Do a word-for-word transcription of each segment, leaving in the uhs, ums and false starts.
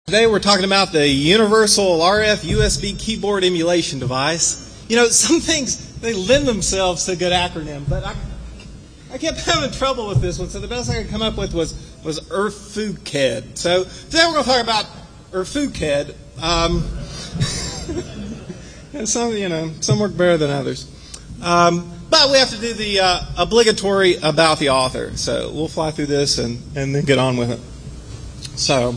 Today we're talking about the Universal R F U S B Keyboard Emulation Device. You know, some things, they lend themselves to a good acronym, but I, I kept having trouble with this one, so the best I could come up with was, was ERFUKED. So today we're going to talk about ERFUKED. Um, and some, you know, some work better than others. Um, but we have to do the uh, obligatory about the author. So we'll fly through this and, and then get on with it. So,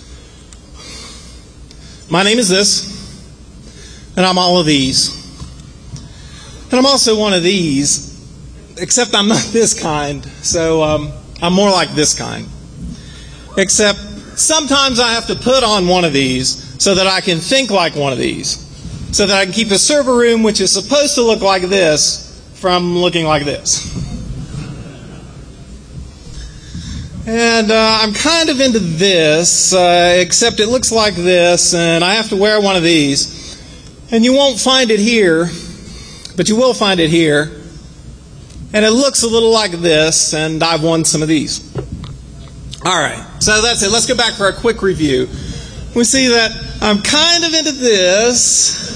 my name is this, and I'm all of these. And I'm also one of these, except I'm not this kind, so um, I'm more like this kind. Except sometimes I have to put on one of these so that I can think like one of these, so that I can keep a server room which is supposed to look like this from looking like this. And uh, I'm kind of into this, uh, except it looks like this, and I have to wear one of these. And you won't find it here, but you will find it here. And it looks a little like this, and I've won some of these. All right, so that's it. Let's go back for a quick review. We see that I'm kind of into this,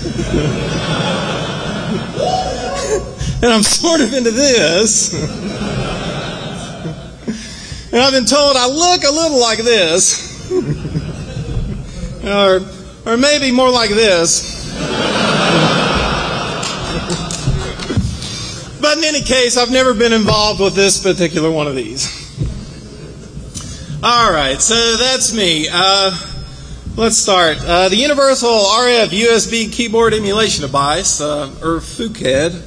and I'm sort of into this. And I've been told I look a little like this. or, or maybe more like this. But in any case, I've never been involved with this particular one of these. All right, so that's me. Uh, let's start. Uh, the Universal R F U S B Keyboard Emulation Device, uh, ERFUKED,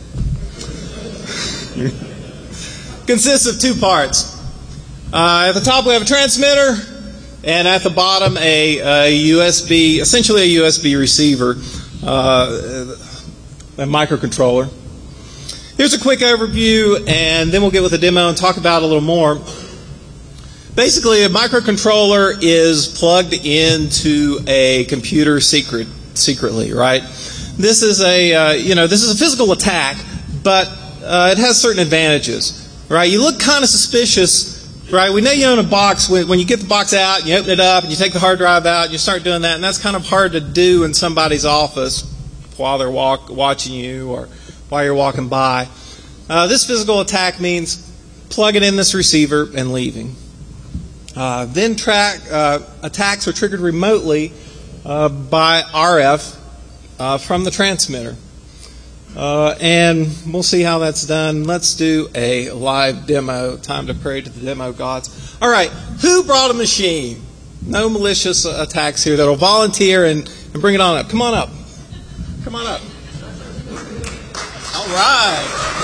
consists of two parts. Uh, at the top we have a transmitter, and at the bottom a, a U S B, essentially a U S B receiver, uh, a microcontroller. Here's a quick overview, and then we'll get with the demo and talk about it a little more. Basically, a microcontroller is plugged into a computer secret, secretly, right? This is a, uh, you know, this is a physical attack, but uh, it has certain advantages, right? You look kind of suspicious. Right, we know you own a box. When you get the box out, you open it up, and you take the hard drive out, and you start doing that, and that's kind of hard to do in somebody's office while they're walk, watching you or while you're walking by. Uh, this physical attack means plugging in this receiver and leaving. Uh, then track, uh, attacks are triggered remotely uh, by R F uh, from the transmitter. Uh, and we'll see how that's done. Let's do a live demo. Time to pray to the demo gods. All right, who brought a machine? No malicious attacks here that'll volunteer and, and bring it on up. Come on up. Come on up. All right.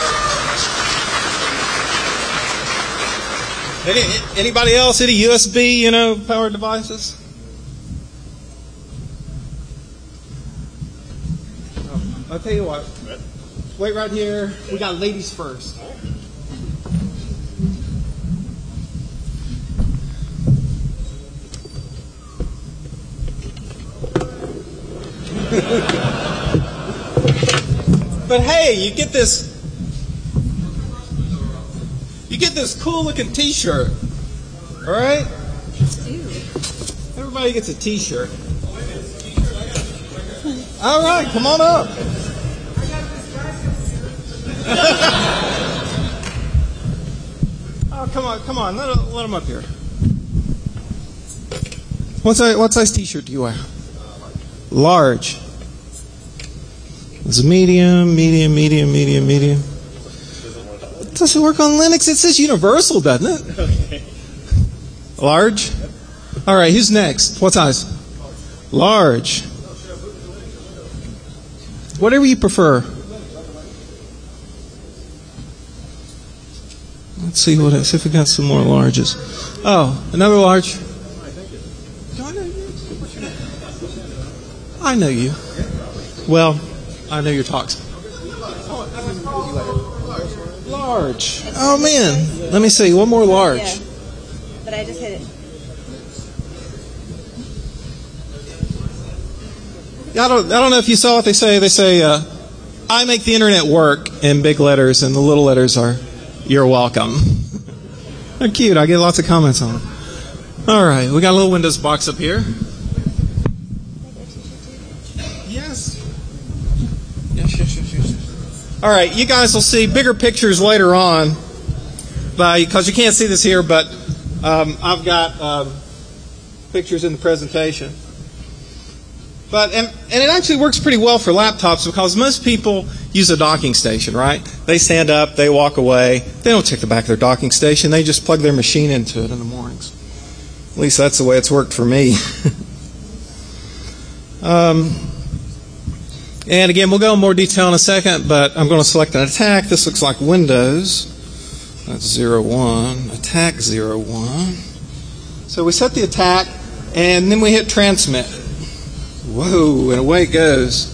Any, anybody else? Any U S B, you know, powered devices? Oh, I'll tell you what. Wait right here. We got ladies first. But hey, you get this you get this cool looking t-shirt. All right? Everybody gets a t-shirt. All right, come on up. Oh, come on, come on. Let, let him up here. What size, what size t-shirt do you wear? Large. It's medium, medium, medium, medium, medium. It doesn't work on Linux. It says universal, doesn't it? Okay. Large? All right, who's next? What size? Large. Whatever you prefer. Let's see what see if we got some more larges. Oh, another large. Do I know you? What's your name? I know you. Well, I know your talks. Large. Oh man. Let me see. One more large. Yeah. But I just hit it. Yeah, I don't. I don't know if you saw what they say. They say, uh, "I make the internet work" in big letters, and the little letters are "You're welcome." They're cute. I get lots of comments on them. All right, we got a little Windows box up here. Yes. Yes, yes, yes, yes. All right, you guys will see bigger pictures later on, because you can't see this here, but um, I've got um, pictures in the presentation. But and, and it actually works pretty well for laptops because most people use a docking station, right? They stand up, they walk away. They don't check the back of their docking station. They just plug their machine into it in the mornings. At least that's the way it's worked for me. um, and again, we'll go in more detail in a second, but I'm going to select an attack. This looks like Windows. That's zero one. Attack zero one. So we set the attack, and then we hit transmit. Whoa, and away it goes.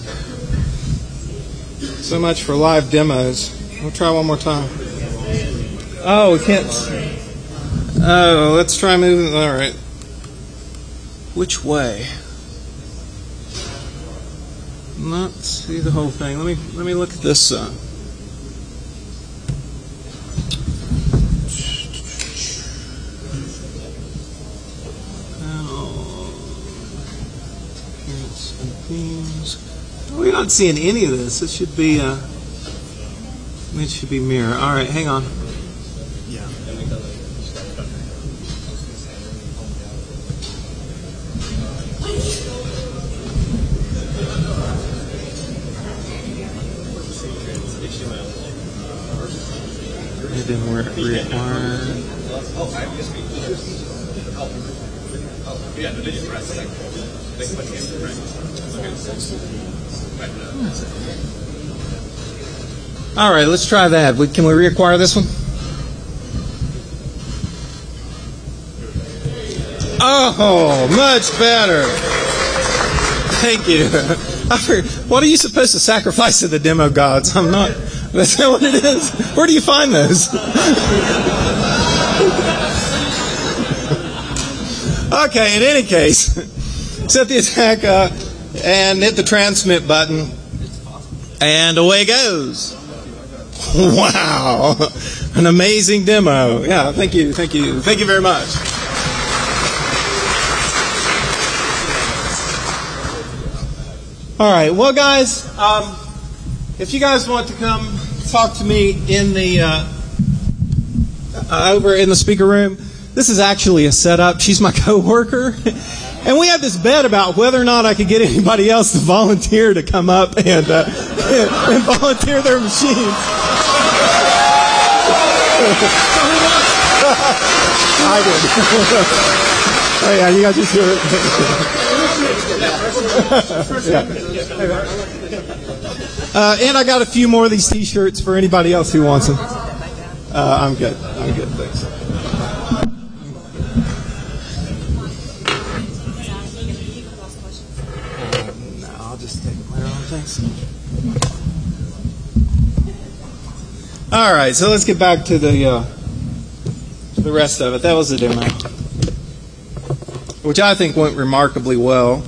So much for live demos. We'll try one more time. Oh, we can't. Oh, let's try moving. All right. Which way? Not see the whole thing. Let me let me look at this. Uh, We're not seeing any of this. It should be uh, it should be mirror. All right, hang on. Yeah. It didn't work. Require. Yeah, the video press. All right, let's try that. Can we reacquire this one? Oh, much better. Thank you. I forgot, what are you supposed to sacrifice to the demo gods? I'm not. That's not what it is. Where do you find those? Okay, in any case, set the attack uh, and hit the transmit button, and away it goes. Wow, an amazing demo. Yeah, thank you, thank you, thank you very much. All right, well, guys, um, if you guys want to come talk to me in the uh, uh, over in the speaker room, this is actually a setup. She's my coworker. And we had this bet about whether or not I could get anybody else to volunteer to come up and, uh, and volunteer their machines. I did. Oh yeah, you guys just hear it. uh, and I got a few more of these T-shirts for anybody else who wants them. Uh, I'm good. I'm good. Thanks. All right, so let's get back to the uh, to the rest of it. That was the demo, which I think went remarkably well.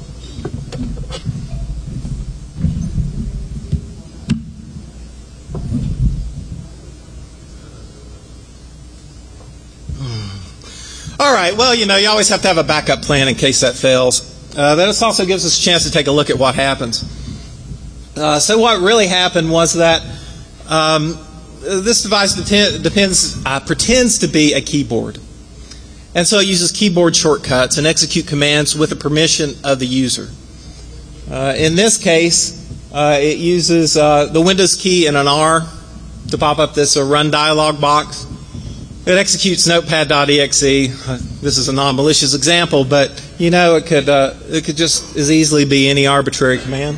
All right, well, you know, you always have to have a backup plan in case that fails. Uh, that also gives us a chance to take a look at what happens. Uh, so what really happened was that um, this device deten- depends, uh, pretends to be a keyboard. And so it uses keyboard shortcuts and execute commands with the permission of the user. Uh, in this case, uh, it uses uh, the Windows key and an R to pop up this uh, run dialog box. It executes notepad.exe. Uh, this is a non-malicious example, but you know it could uh, it could just as easily be any arbitrary command.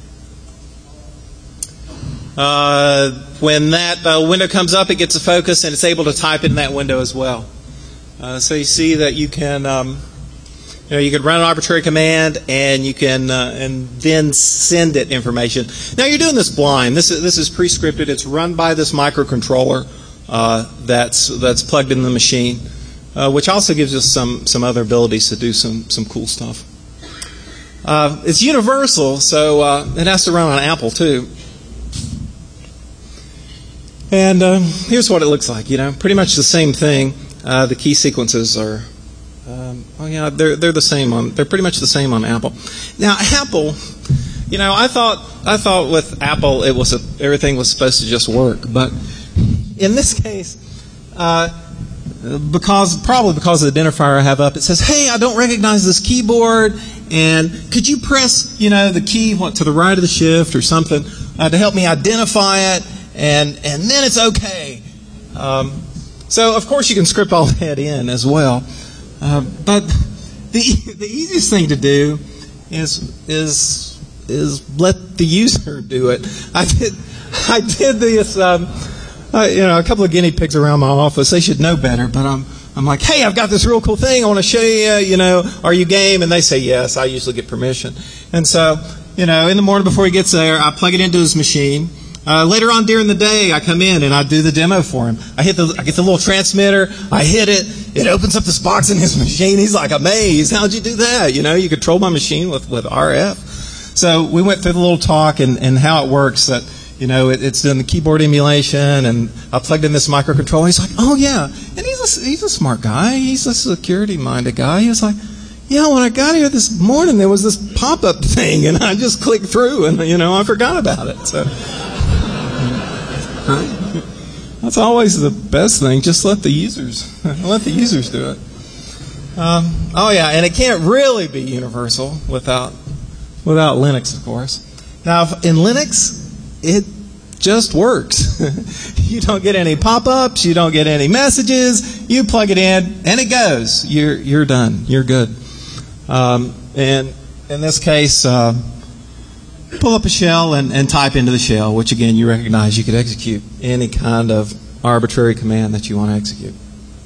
Uh, when that uh, window comes up, it gets a focus and it's able to type in that window as well. Uh, so you see that you can um, you know you can run an arbitrary command and you can uh, and then send it information. Now you're doing this blind. This is this is pre-scripted. It's run by this microcontroller. Uh, that's that's plugged in the machine, uh, which also gives us some some other abilities to do some some cool stuff. Uh, it's universal, so uh, it has to run on Apple too. And uh, here's what it looks like. You know, pretty much the same thing. Uh, the key sequences are, um, oh yeah, they're they're the same on. They're pretty much the same on Apple. Now Apple, you know, I thought I thought with Apple it was a, everything was supposed to just work, but in this case, uh, because probably because of the identifier I have up, it says, "Hey, I don't recognize this keyboard, and could you press, you know, the key what to the right of the shift or something uh, to help me identify it, and and then it's okay." Um, so of course you can script all that in as well, uh, but the the easiest thing to do is is is let the user do it. I did I did this. Um, Uh, you know, a couple of guinea pigs around my office. They should know better, but I'm, I'm like, hey, I've got this real cool thing. I want to show you, you know, are you game? And they say yes. I usually get permission. And so, you know, in the morning before he gets there, I plug it into his machine. Uh, later on during the day, I come in and I do the demo for him. I hit the, I get the little transmitter. I hit it. It opens up this box in his machine. He's like amazed. How'd you do that? You know, you control my machine with, with R F. So we went through the little talk and, and how it works that, you know, it, it's done the keyboard emulation, and I plugged in this microcontroller. He's like, oh, yeah. And he's a, he's a smart guy. He's a security-minded guy. He was like, yeah, when I got here this morning, there was this pop-up thing, and I just clicked through, and, you know, I forgot about it. So that's always the best thing. Just let the users, let the users do it. Um, oh, yeah, and it can't really be universal without, without Linux, of course. Now, in Linux, it just works. You don't get any pop-ups. You don't get any messages. You plug it in, and it goes. You're you're done. You're good. Um, and in this case, uh, pull up a shell and, and type into the shell, which again you recognize you could execute any kind of arbitrary command that you want to execute.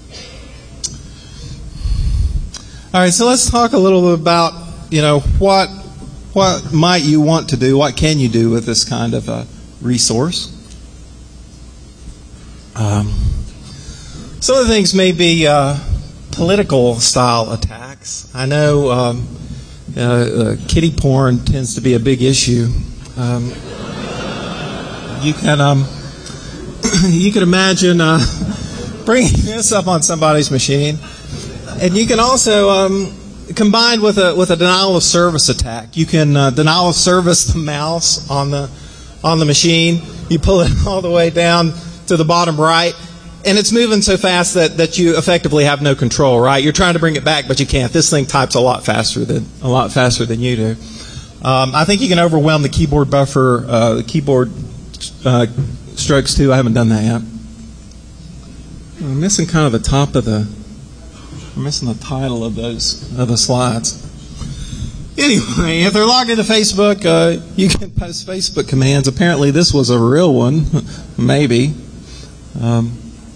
All right, so let's talk a little bit about, you know, what. What might you want to do? What can you do with this kind of a resource? Um, some of the things may be uh, political style attacks. I know um, uh, uh, kiddie porn tends to be a big issue. Um, you can um, you can imagine uh, bringing this up on somebody's machine, and you can also. Um, Combined with a with a denial of service attack, you can uh, denial of service the mouse on the on the machine. You pull it all the way down to the bottom right, and it's moving so fast that, that you effectively have no control. Right? You're trying to bring it back, but you can't. This thing types a lot faster than a lot faster than you do. Um, I think you can overwhelm the keyboard buffer, uh, the keyboard uh, strokes too. I haven't done that yet. I'm missing kind of the top of the. I'm missing the title of those of the slides. Anyway, if they're logged into Facebook, uh, you can post Facebook commands. Apparently, this was a real one. Maybe. Um,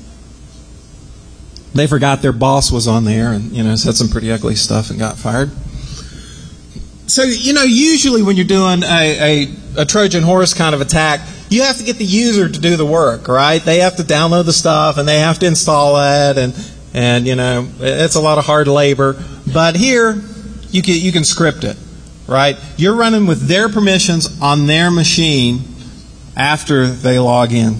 they forgot their boss was on there and, you know, said some pretty ugly stuff and got fired. So, you know, usually when you're doing a, a, a Trojan horse kind of attack, you have to get the user to do the work, right? They have to download the stuff and they have to install it, and And, you know, it's a lot of hard labor. But here, you can, you can script it, right? You're running with their permissions on their machine after they log in.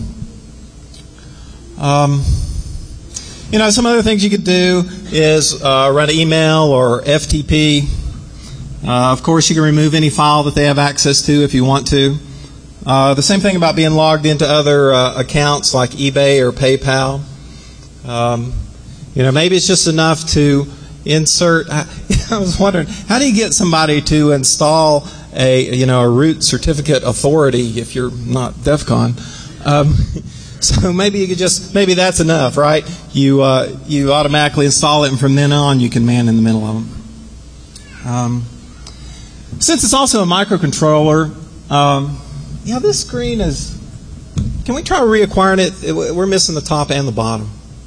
Um, you know, some other things you could do is uh, run an email or F T P. Uh, of course, you can remove any file that they have access to if you want to. Uh, the same thing about being logged into other uh, accounts like eBay or PayPal. Um, You know, maybe it's just enough to insert. I, I was wondering, how do you get somebody to install a, you know, a root certificate authority if you're not DEF CON? Um, so maybe you could just, maybe that's enough, right? You uh, you automatically install it, and from then on, you can man in the middle of them. Um, since it's also a microcontroller, um, yeah, this screen is. Can we try reacquiring it? We're missing the top and the bottom.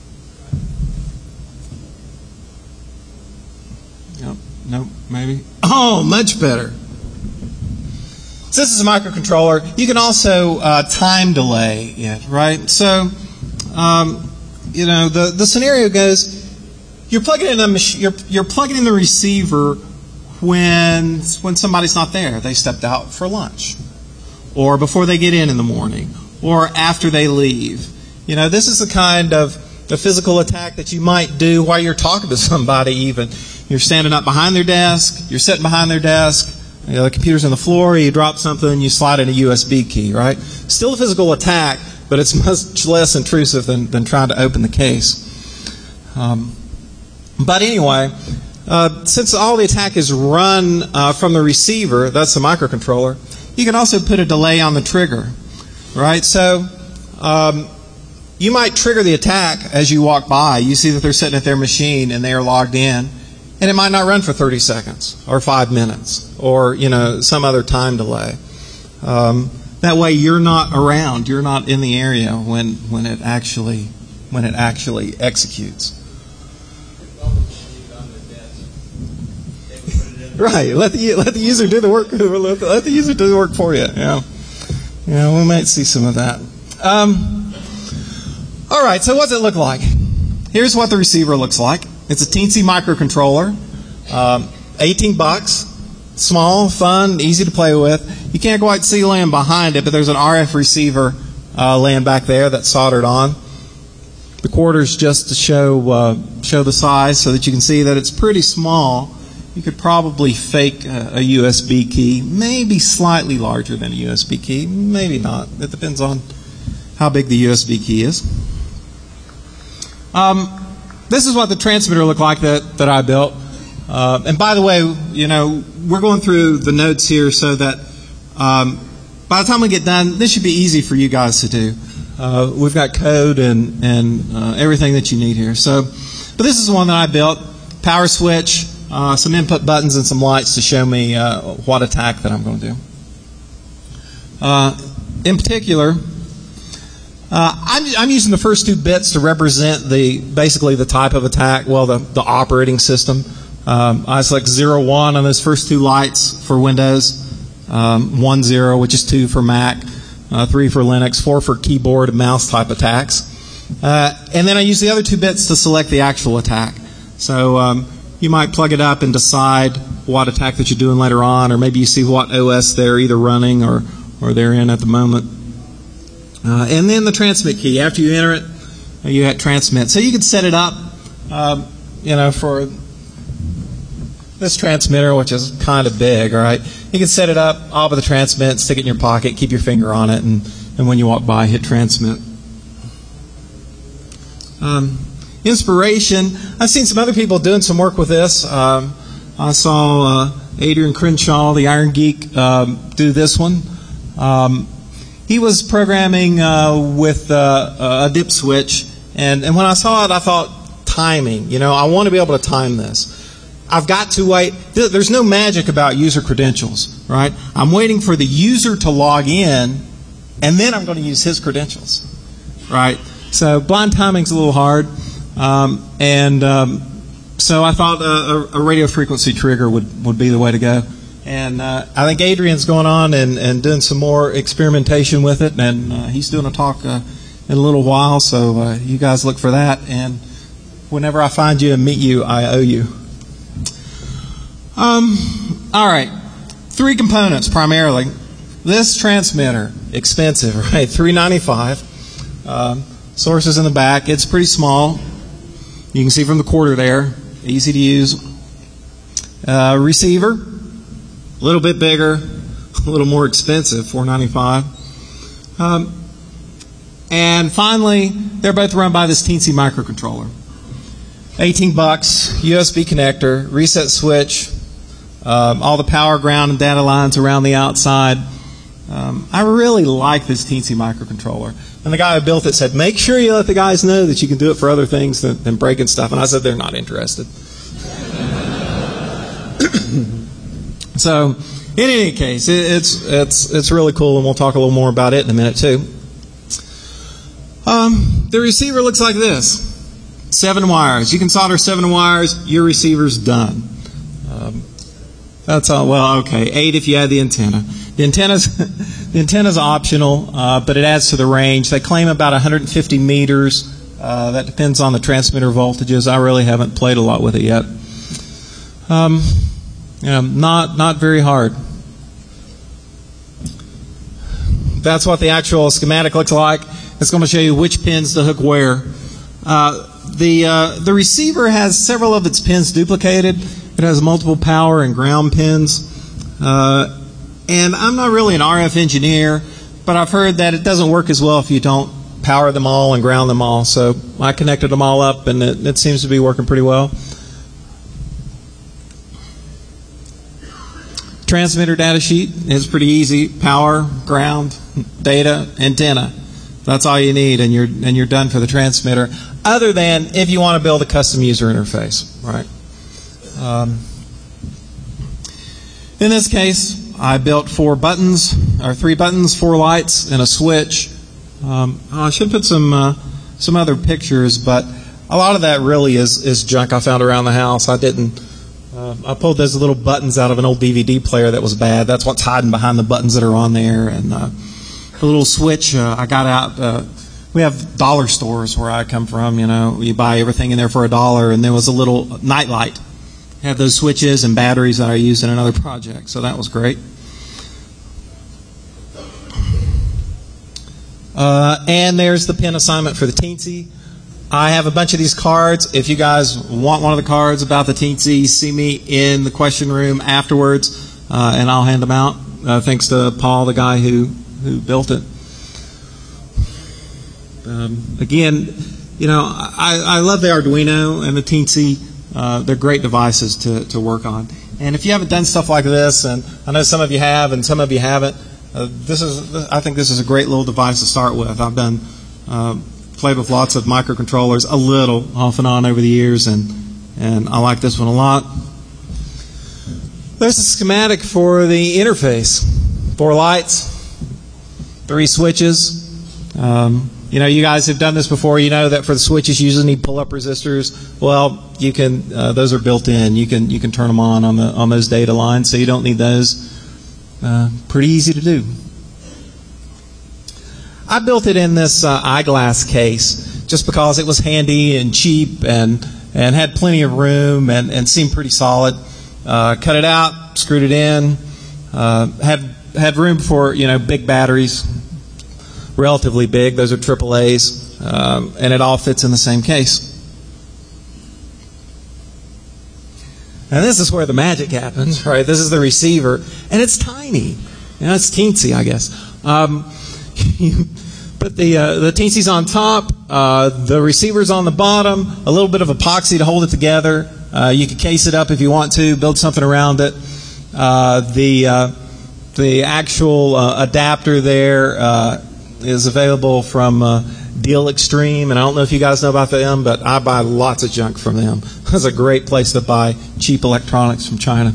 Nope, maybe. Oh, much better. Since it's a microcontroller, you can also uh, time delay it, right? So, um, you know, the, the scenario goes: you're plugging in the mach- you're you're plugging in the receiver when when somebody's not there. They stepped out for lunch, or before they get in in the morning, or after they leave. You know, this is the kind of the physical attack that you might do while you're talking to somebody even. You're standing up behind their desk, you're sitting behind their desk, You know, the computer's on the floor, you drop something, you slide in a U S B key, right? Still a physical attack, but it's much less intrusive than, than trying to open the case. Um, but anyway, uh, since all the attack is run uh, from the receiver, that's the microcontroller, you can also put a delay on the trigger, right? So um, you might trigger the attack as you walk by. You see that they're sitting at their machine and they are logged in. And it might not run for thirty seconds or five minutes or, you know, some other time delay. Um, that way you're not around, you're not in the area when, when it actually when it actually executes. Right, let the let the user do the work. Let the, let the user do the work for you. Yeah, yeah, we might see some of that. Um, all right, so what does it look like? Here's what the receiver looks like. It's a teensy microcontroller, um, eighteen bucks, small, fun, easy to play with. You can't quite see laying behind it, but there's an R F receiver uh, laying back there that's soldered on. The quarters just to show uh, show the size so that you can see that it's pretty small. You could probably fake a, a U S B key, maybe slightly larger than a U S B key, maybe not. It depends on how big the U S B key is. Um, This is what the transmitter looked like that, that I built. Uh, and by the way, you know, we're going through the notes here so that um, by the time we get done, this should be easy for you guys to do. Uh, we've got code and, and uh, everything that you need here. So, but this is the one that I built. Power switch, uh, some input buttons, and some lights to show me uh, what attack that I'm going to do. Uh, in particular, Uh, I'm, I'm using the first two bits to represent the basically the type of attack, well, the, the operating system. Um, I select zero one on those first two lights for Windows, um, one zero, which is two for Mac, uh, three for Linux, four for keyboard and mouse type attacks. Uh, and then I use the other two bits to select the actual attack. So um, you might plug it up and decide what attack that you're doing later on, or maybe you see what O S they're either running or, or they're in at the moment. Uh, and then the transmit key. After you enter it, you hit transmit. So you can set it up, um, you know, for this transmitter, which is kind of big, all right? You can set it up, off of the transmit, stick it in your pocket, keep your finger on it, and, and when you walk by, hit transmit. Um, inspiration. I've seen some other people doing some work with this. Um, I saw uh, Adrian Crenshaw, the Iron Geek, um, do this one. Um, He was programming uh, with uh, a dip switch, and, and when I saw it, I thought, timing. You know, I want to be able to time this. I've got to wait. There's no magic about user credentials, right? I'm waiting for the user to log in, and then I'm going to use his credentials, right? So blind timing's a little hard, um, and um, so I thought a, a radio frequency trigger would, would be the way to go. And uh, I think Adrian's going on and, and doing some more experimentation with it, and uh, he's doing a talk uh, in a little while, so uh, you guys look for that. And whenever I find you and meet you, I owe you. Um, all right, three components primarily. This transmitter, expensive, right? three ninety-five. Um, sources in the back. It's pretty small. You can see from the quarter there. Easy to use. Uh, receiver. A little bit bigger, a little more expensive, four ninety-five. Um, and finally, they're both run by this teensy microcontroller. eighteen bucks, U S B connector, reset switch, um, all the power, ground, and data lines around the outside. Um, I really like this teensy microcontroller. And the guy who built it said, make sure you let the guys know that you can do it for other things than, than breaking stuff. And I said, they're not interested. So, in any case, it, it's it's it's really cool, and we'll talk a little more about it in a minute too. Um, the receiver looks like this: seven wires. You can solder seven wires. Your receiver's done. Um, that's all. Well, okay, eight if you add the antenna. The antenna's the antenna's optional, uh, but it adds to the range. They claim about one hundred fifty meters. Uh, that depends on the transmitter voltages. I really haven't played a lot with it yet. Um. You know, not not very hard. That's what the actual schematic looks like. It's going to show you which pins to hook where. Uh, the uh, the receiver has several of its pins duplicated. It has multiple power and ground pins. Uh, and I'm not really an R F engineer, but I've heard that it doesn't work as well if you don't power them all and ground them all. So I connected them all up, and it, it seems to be working pretty well. Transmitter data sheet is pretty easy. Power, ground, data, antenna. That's all you need, and you're and you're done for the transmitter. Other than if you want to build a custom user interface, right? Um, in this case, I built four buttons, or three buttons, four lights, and a switch. Um, I should put some uh, some other pictures, but a lot of that really is is junk I found around the house. I didn't. Uh, I pulled those little buttons out of an old D V D player that was bad. That's what's hiding behind the buttons that are on there. And uh, the little switch uh, I got out. Uh, we have dollar stores where I come from. You know, you buy everything in there for a dollar. And there was a little night light. I had those switches and batteries that I used in another project. So that was great. Uh, and there's the pin assignment for the Teensy. I have a bunch of these cards. If you guys want one of the cards about the Teensy, see me in the question room afterwards, uh, and I'll hand them out. Uh, thanks to Paul, the guy who, who built it. Um, again, you know, I, I love the Arduino and the Teensy. Uh, they're great devices to, to work on. And if you haven't done stuff like this, and I know some of you have and some of you haven't, uh, this is I think this is a great little device to start with. I've done uh, played with lots of microcontrollers, a little off and on over the years, and and I like this one a lot. There's a schematic for the interface. Four lights, three switches. Um, you know, you guys have done this before. You know that for the switches, you usually need pull-up resistors. Well, you can; uh, those are built in. You can you can turn them on on the on those data lines, so you don't need those. Uh, pretty easy to do. I built it in this uh, eyeglass case just because it was handy and cheap and and had plenty of room and, and seemed pretty solid. Uh, cut it out, screwed it in, uh, had had room for you know big batteries, relatively big. Those are triple A's, um, and it all fits in the same case. And this is where the magic happens, right? This is the receiver, and it's tiny. You know, it's teensy, I guess. Um, you put the uh, the teensy's on top, uh, the receiver's on the bottom, a little bit of epoxy to hold it together. Uh, you can case it up if you want to, build something around it. Uh, the uh, the actual uh, adapter there uh, is available from uh, Deal Extreme, and I don't know if you guys know about them, but I buy lots of junk from them. It's a great place to buy cheap electronics from China.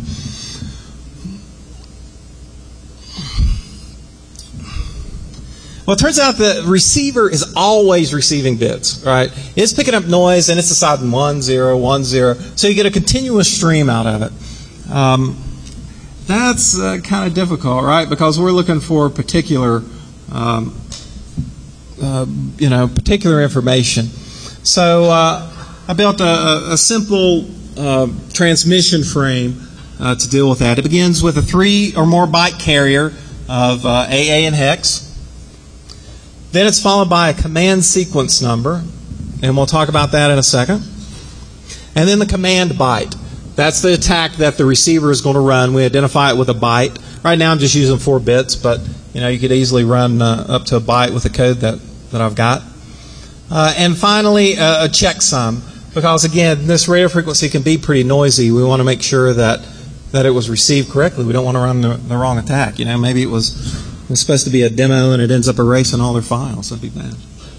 Well, it turns out the receiver is always receiving bits, right? It's picking up noise, and it's deciding one, zero, one, zero. So you get a continuous stream out of it. Um, that's uh, kind of difficult, right? Because we're looking for particular, um, uh, you know, particular information. So uh, I built a, a simple uh, transmission frame uh, to deal with that. It begins with a three or more byte carrier of uh, A A and hex. Then it's followed by a command sequence number, and we'll talk about that in a second. And then the command byte. That's the attack that the receiver is going to run. We identify it with a byte. Right now I'm just using four bits, but you know you could easily run uh, up to a byte with the code that, that I've got. Uh, and finally, uh, a checksum, because again, this radio frequency can be pretty noisy. We want to make sure that that it was received correctly. We don't want to run the, the wrong attack. You know, maybe it was. It's supposed to be a demo, and it ends up erasing all their files. That'd be bad.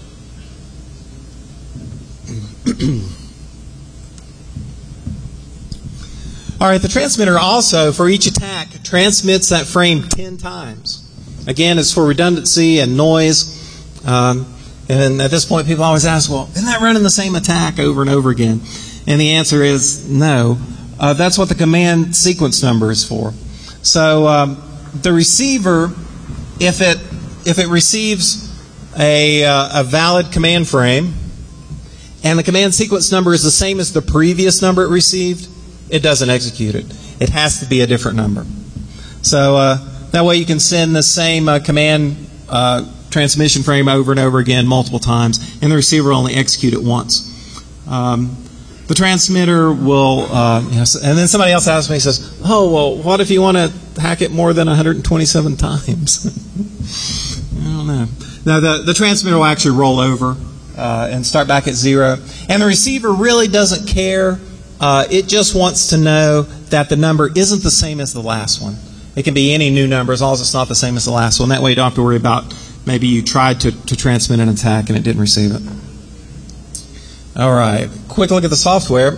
All right, the transmitter also, for each attack, transmits that frame ten times. Again, it's for redundancy and noise. Um, and at this point, people always ask, well, isn't that running the same attack over and over again? And the answer is no. Uh, that's what the command sequence number is for. So um, the receiver... If it if it receives a, uh, a valid command frame and the command sequence number is the same as the previous number it received, it doesn't execute it. It has to be a different number. So uh, that way you can send the same uh, command uh, transmission frame over and over again multiple times, and the receiver will only execute it once. Um, the transmitter will, uh, you know, and then somebody else asks me, says, oh, well, what if you want to hack it more than one hundred twenty-seven times? I don't know. Now, the, the transmitter will actually roll over uh, and start back at zero. And the receiver really doesn't care. Uh, it just wants to know that the number isn't the same as the last one. It can be any new number as long as it's not the same as the last one. That way you don't have to worry about maybe you tried to, to transmit an attack and it didn't receive it. All right. Quick look at the software.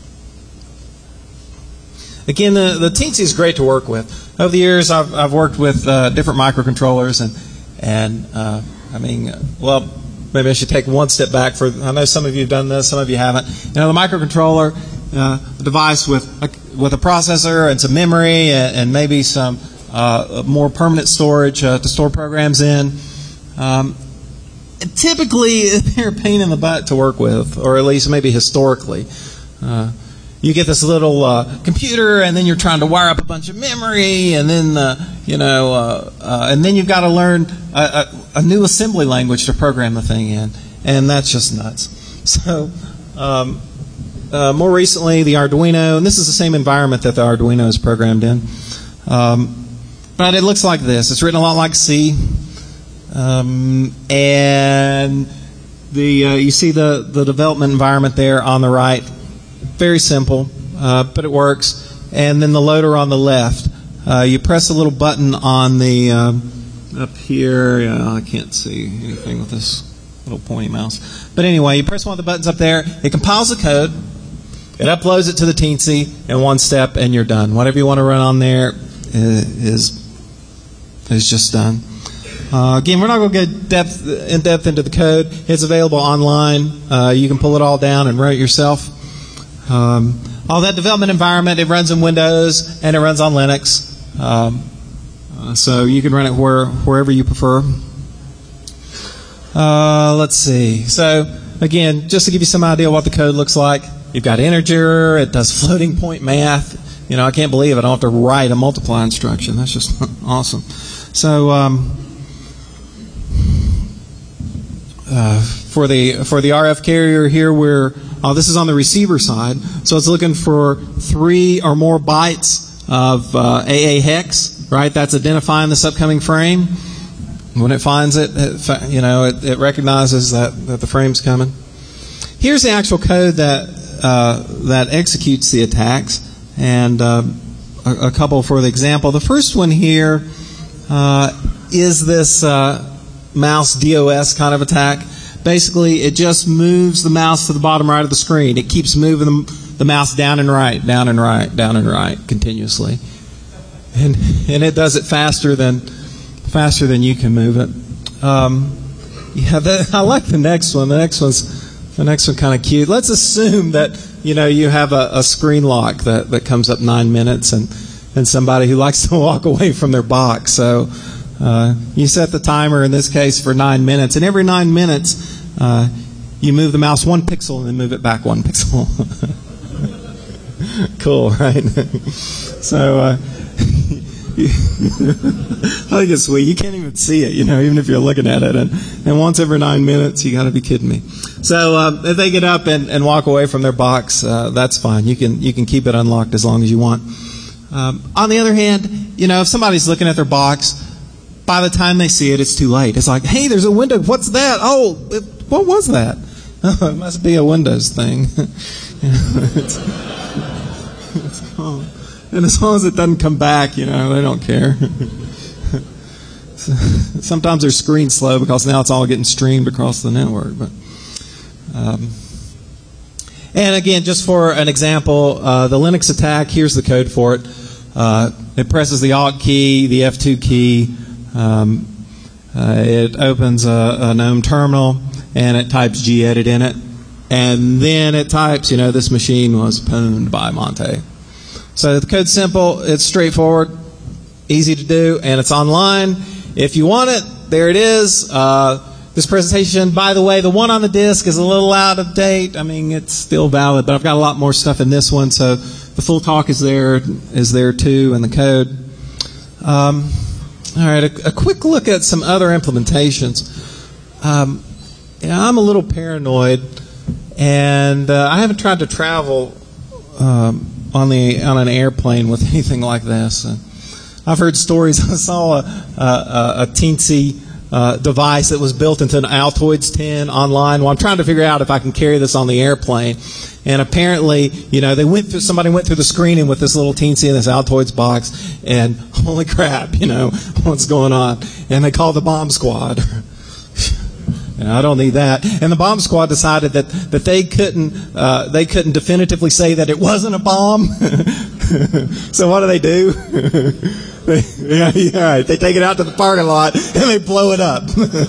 Again, the, the Teensy is great to work with. Over the years, I've, I've worked with uh, different microcontrollers, and and uh, I mean, well, maybe I should take one step back. For I know some of you have done this, some of you haven't. You know, the microcontroller, uh, a device with a, with a processor and some memory and, and maybe some uh, more permanent storage uh, to store programs in. Um, typically, they're a pain in the butt to work with, or at least maybe historically. Uh, You get this little uh, computer, and then you're trying to wire up a bunch of memory, and then uh, you know, uh, uh, and then you've got to learn a, a, a new assembly language to program the thing in, and that's just nuts. So, um, uh, more recently, the Arduino, and this is the same environment that the Arduino is programmed in, um, but it looks like this. It's written a lot like C, um, and the uh, you see the the development environment there on the right. Very simple, uh, but it works. And then the loader on the left. Uh, you press a little button on the um, up here. Yeah, I can't see anything with this little pointy mouse. But anyway, you press one of the buttons up there. It compiles the code. It uploads it to the Teensy in one step, and you're done. Whatever you want to run on there is is just done. Uh, again, we're not going to go depth, in depth into the code. It's available online. Uh, you can pull it all down and write it yourself. Um, all that development environment, it runs in Windows and it runs on Linux. Um, uh, so you can run it where, wherever you prefer. Uh, let's see. So again, just to give you some idea what the code looks like, you've got integer, it does floating point math. You know, I can't believe it. I don't have to write a multiply instruction. That's just awesome. So um, uh, for the for the R F carrier here, we're Oh, this is on the receiver side, so it's looking for three or more bytes of uh, A A hex, right? That's identifying this upcoming frame. When it finds it, it you know, it, it recognizes that, that the frame's coming. Here's the actual code that uh, that executes the attacks, and uh, a, a couple for the example. The first one here uh, is this uh, mouse D O S kind of attack. Basically, it just moves the mouse to the bottom right of the screen. It keeps moving the, the mouse down and right, down and right, down and right continuously, and and it does it faster than faster than you can move it. Um, yeah, the, I like the next one. The next one's the next one kind of cute. Let's assume that you know you have a, a screen lock that, that comes up nine minutes, and and somebody who likes to walk away from their box. So. Uh, you set the timer, in this case, for nine minutes. And every nine minutes, uh, you move the mouse one pixel and then move it back one pixel. Cool, right? So, uh, I think it's sweet. You can't even see it, you know, even if you're looking at it. And, and once every nine minutes, you got to be kidding me. So, uh, if they get up and, and walk away from their box, uh, that's fine. You can you can keep it unlocked as long as you want. Um, on the other hand, you know, if somebody's looking at their box, by the time they see it, it's too late. It's like, hey, there's a window. What's that? Oh, it, what was that? Oh, it must be a Windows thing. it's, it's cool. And as long as it doesn't come back, you know, they don't care. Sometimes their screen's slow because now it's all getting streamed across the network. But, um, and again, just for an example, uh, the Linux attack, here's the code for it. Uh, it presses the Alt key, the F two key. Um, uh, it opens a, a GNOME terminal and it types gedit in it, and then it types, you know, this machine was pwned by Monte. So the code's simple, it's straightforward, easy to do, and it's online. If you want it, there it is. Uh, this presentation, by the way, the one on the disk is a little out of date. I mean, it's still valid, but I've got a lot more stuff in this one, so the full talk is there, is there too, and the code. Um, All right, a, a quick look at some other implementations. Um, you know, I'm a little paranoid, And uh, I haven't tried to travel um, on the on an airplane with anything like this. Uh, I've heard stories. I saw a, a, a teensy uh, device that was built into an Altoids tin online. Well, I'm trying to figure out if I can carry this on the airplane. And apparently, you know, they went through. Somebody went through the screening with this little teensy in this Altoids box, and holy crap, you know, what's going on? And they called the bomb squad. I don't need that. And the bomb squad decided that, that they couldn't uh, they couldn't definitively say that it wasn't a bomb. So what do they do? they, yeah, yeah, right. They take it out to the parking lot and they blow it up.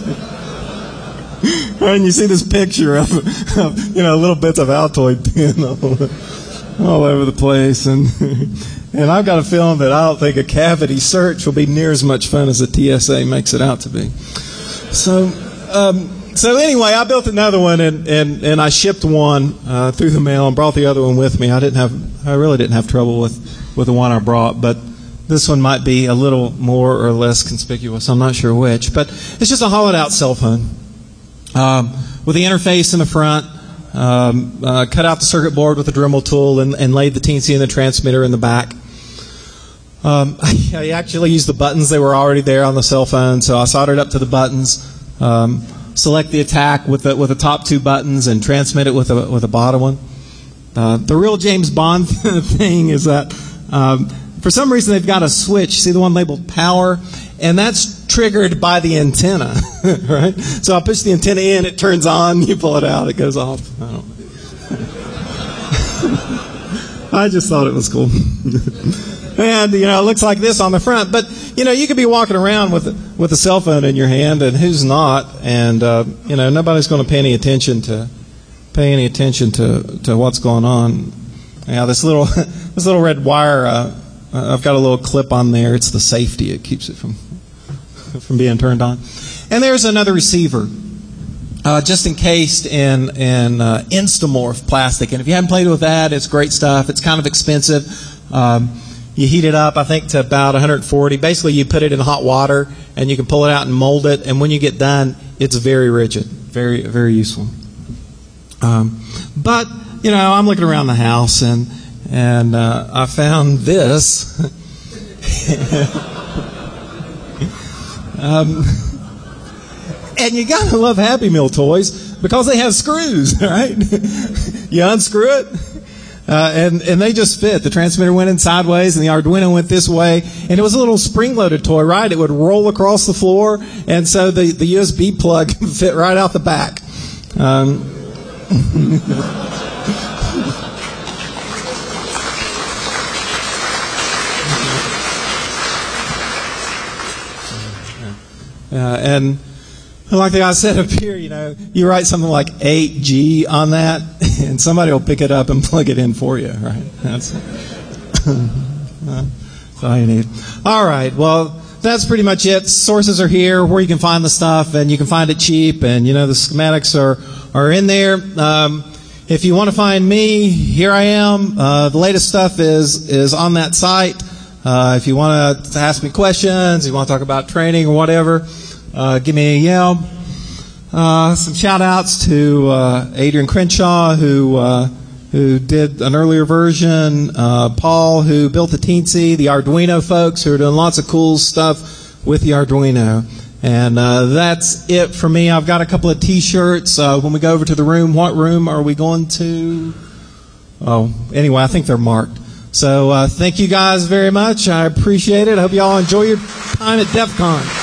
And you see this picture of, of you know little bits of Altoid tin all, all over the place, and and I've got a feeling that I don't think a cavity search will be near as much fun as the T S A makes it out to be. So. Um, So anyway, I built another one, and, and, and I shipped one uh, through the mail and brought the other one with me. I didn't have, I really didn't have trouble with, with the one I brought, but this one might be a little more or less conspicuous. I'm not sure which, but it's just a hollowed-out cell phone um, with the interface in the front. Um, uh, cut out the circuit board with a Dremel tool and, and laid the teensy and the transmitter in the back. Um, I, I actually used the buttons; they were already there on the cell phone, so I soldered up to the buttons. Um, Select the attack with the with the top two buttons and transmit it with a with a bottom one. Uh, the real James Bond thing is that um, for some reason they've got a switch. See the one labeled power, and that's triggered by the antenna, right? So I push the antenna in, it turns on. You pull it out, it goes off. I don't know. I just thought it was cool. And, you know, it looks like this on the front. But, you know, you could be walking around with with a cell phone in your hand, and who's not? And, uh, you know, nobody's going to pay any attention to pay any attention to, to what's going on. Yeah, this little this little red wire, uh, I've got a little clip on there. It's the safety. It keeps it from from being turned on. And there's another receiver, uh, just encased in, in uh, Instamorph plastic. And if you haven't played with that, it's great stuff. It's kind of expensive. Um You heat it up, I think, to about one hundred forty. Basically, you put it in hot water, and you can pull it out and mold it. And when you get done, it's very rigid, very, very useful. Um, but you know, I'm looking around the house, and and uh, I found this. um, and you gotta love Happy Meal toys because they have screws, right? You unscrew it. Uh, and, and they just fit. The transmitter went in sideways, and the Arduino went this way. And it was a little spring-loaded toy, right? It would roll across the floor, and so the, the U S B plug fit right out the back. Um, uh, and like the guy said up here, you know, you write something like eight G on that, and somebody will pick it up and plug it in for you, right? That's, that's all you need. All right, well, that's pretty much it. Sources are here, where you can find the stuff, and you can find it cheap, and, you know, the schematics are, are in there. Um, if you want to find me, here I am. Uh, the latest stuff is, is on that site. Uh, if you want to ask me questions, you want to talk about training or whatever, Uh, give me a yell. Uh, some shout outs to uh, Adrian Crenshaw, who uh, who did an earlier version, uh, Paul, who built the Teensy, the Arduino folks who are doing lots of cool stuff with the Arduino. And uh, that's it for me. I've got a couple of T-shirts. Uh, when we go over to the room, what room are we going to? Oh, anyway, I think they're marked. So uh, thank you guys very much. I appreciate it. I hope you all enjoy your time at DEF CON.